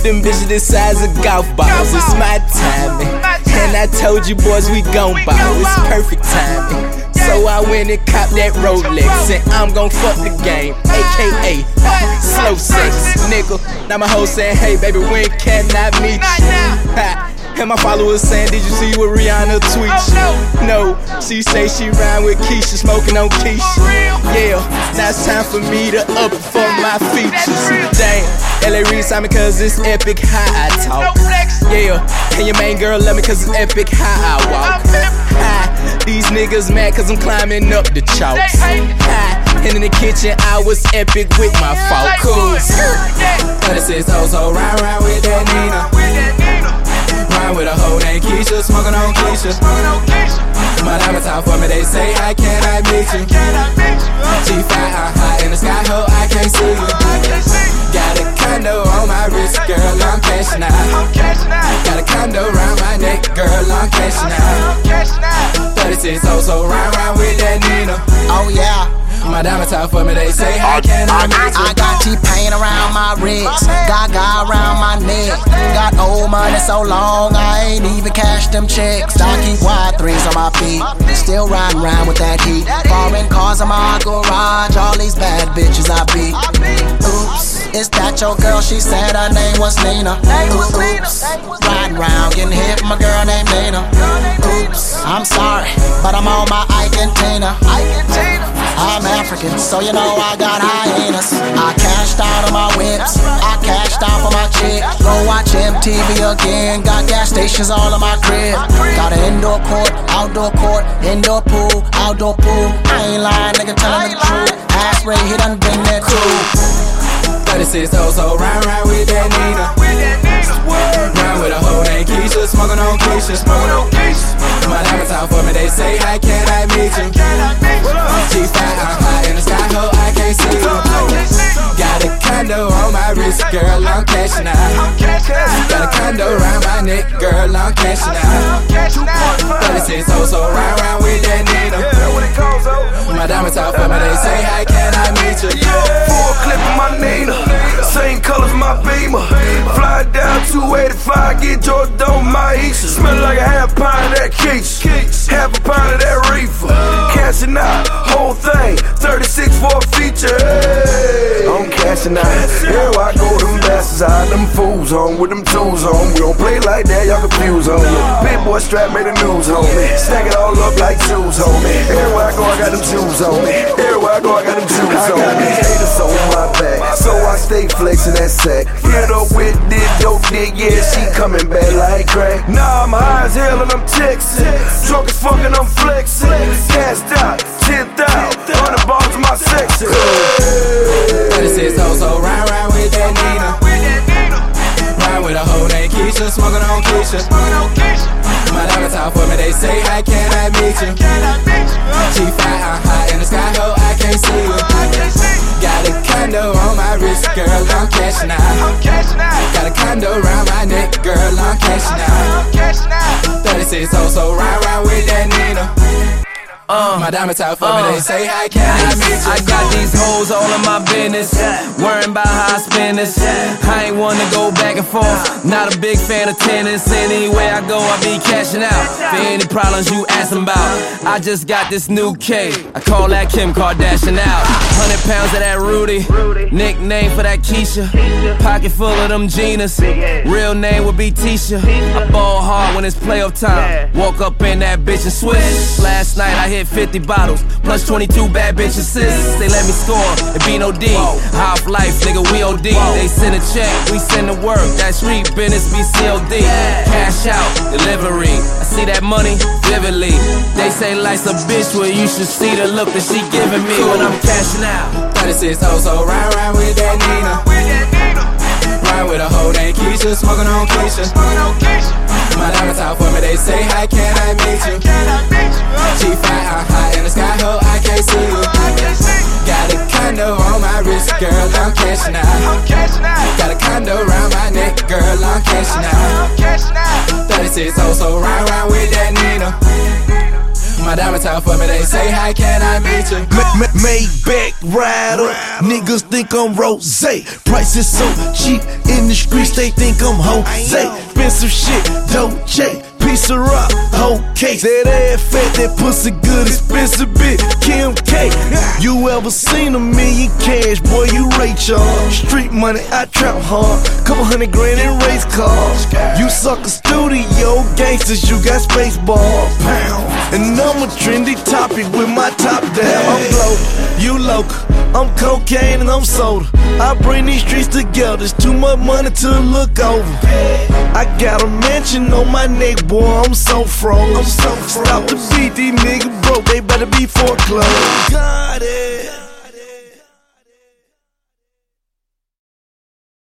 them bitches the size of golf balls. It's my timing, and I told you boys we gon' ball. It's perfect timing. So I went and copped that Rolex, and I'm gon' fuck the game, aka slow sex, nigga. Now my hoe saying, hey baby, when can I meet you? And my followers saying, did you see what Rihanna tweets? No, she say she rhyme with Keisha, smoking on Keisha. Yeah, now it's time for me to up for my features. Damn, LA Reid saw me cause it's epic how I talk. Yeah, and your main girl love me cause it's epic how I walk. These niggas mad cause I'm climbing up the chalks. And in the kitchen I was epic with my folk. Cool. 36 hoes, so ride with that Nina. Ride with a hoe named Keisha, smoking on Keisha. My diamonds out for me, they say, how can I meet you? G5, I'm hot in the sky, ho, I can't see you. Got a condo on my wrist, girl, I'm cashing out. Got a condo around my neck, girl, I'm cashing out. 36 hoes, so ride with that Nina. Oh yeah. My diamonds out for me, they say, how can I meet you? I got T-Pain around my wrist, Gaga around my neck. Got old money so long, I ain't even cashed them checks. I keep wide threes on my feet, still riding around with that heat. Foreign cars in my garage, all these bad bitches I beat. Oops, is that your girl? She said her name was Nina. Oops, riding around getting hit with my girl named Nina. Oops, I'm sorry, but I'm on my Ike and Tina. I'm African, so you know I got hyenas. I cashed out on my whips, I cashed out for my chick. Go watch MTV again, got gas stations all in my crib. Got an indoor court, outdoor court, indoor pool, outdoor pool. I ain't lying, nigga, telling the truth. Ass Ray, he done bring that cool. 36 hoes, so ride with that Nina. Ride with a hoe named Keisha, smoking on Keisha. My diamonds out for me, they say, how can I meet you? G5, I'm high in the sky, ho, I can't see you. Got a condo on my wrist, girl, I'm cashing out. Got a condo around my neck, girl, I'm cashing out. 36 hoes, so ride with that Nina. My diamonds out for me, they say, how can I meet you? Full clip of my Nina, same colors my Beamer. Fly down 285, get Jordan on my Easter. Smell like a half pound of that Keisha, half a pound of that reefer. Cashing out, whole thing, 36 for a feature. Hey, I'm cashing out. Here I go, them bastards out, them fools home with them tools on. We don't play like that, y'all confused on me. Big boy strap made the news on me. Stack it all up like shoes on me. Everywhere I go, I got them shoes on me. Everywhere I go, I got them shoes on me. I got these haters on my back, so I stay flexing that sack. Hit up with this dope dick, yeah, she coming back like crack. Nah, I'm high as hell and I'm texting. Drunk as fuck and I'm flexing. Cashed out, 10,000, 100 balls in my section. 36 hoes, so ride with that Nina. Ride with a hoe named Keisha, smoking on Keisha. My diamonds out for me, they say, how can I meet you? G5, I'm high in the sky, ho, I can't see you. Got a condo on my wrist, girl, I'm cashing out. Got a condo around my neck, girl, I'm cashing out. 36 hoes, so ride with that Nina. My diamonds out for me, they say, how can I meet you? I got these hoes all in my business, worrying about how I spend this. I ain't one to go back and forth, not a big fan of tennis. Anywhere I go, I be cashing out for any problems you asking about. I just got this new K, I call that Kim Kardashian out. 100 pounds of that Rudy, nickname for that Keisha. Pocket full of them Genas, real name would be Tisha. I ball hard when it's playoff time, walk up in that bitch and switch. Last night I hit 50 bottles, plus 22 bad bitch assists. They let me score, it be no D. Half life, nigga, we OD. They send a check, we send the work. That street business be COD. Cash out, delivery. I see that money vividly. They say life's a bitch, well you should see the look that she giving me when I'm cashing out. 36 hoes, so ride with that Nina. Ride with a hoe named Keisha, smoking on Keisha. My diamonds out for me, they say, how can I meet you? G5, I'm high in the sky, ho, I can't see you. Got a condo on my wrist, girl, I'm cashing out. Got a condo around my neck, girl, I'm cashing out. 36 hoes, so ride with that Nina. My diamonds talk for me, they say, how can I meet you? Maybach rider, niggas think I'm Rose. Price is so cheap in the streets, they think I'm Jose. Expensive shit, Dolce, piece of rock, whole case. That ass fat, that pussy good, expensive bitch, Kim K. You ever seen $1 million cash, boy, you Rachel. Street money, I trap hard, couple $100 grand in race cars. You sucker studio gangsters, you got space ball pound. And I'm a trendy topic with my top down. I'm global, you local, I'm cocaine and I'm soda. I bring these streets together, it's too much money to look over. I got a mansion on my neck, boy, I'm so froze. Stop the beat, these niggas broke, they better be foreclosed. Got it.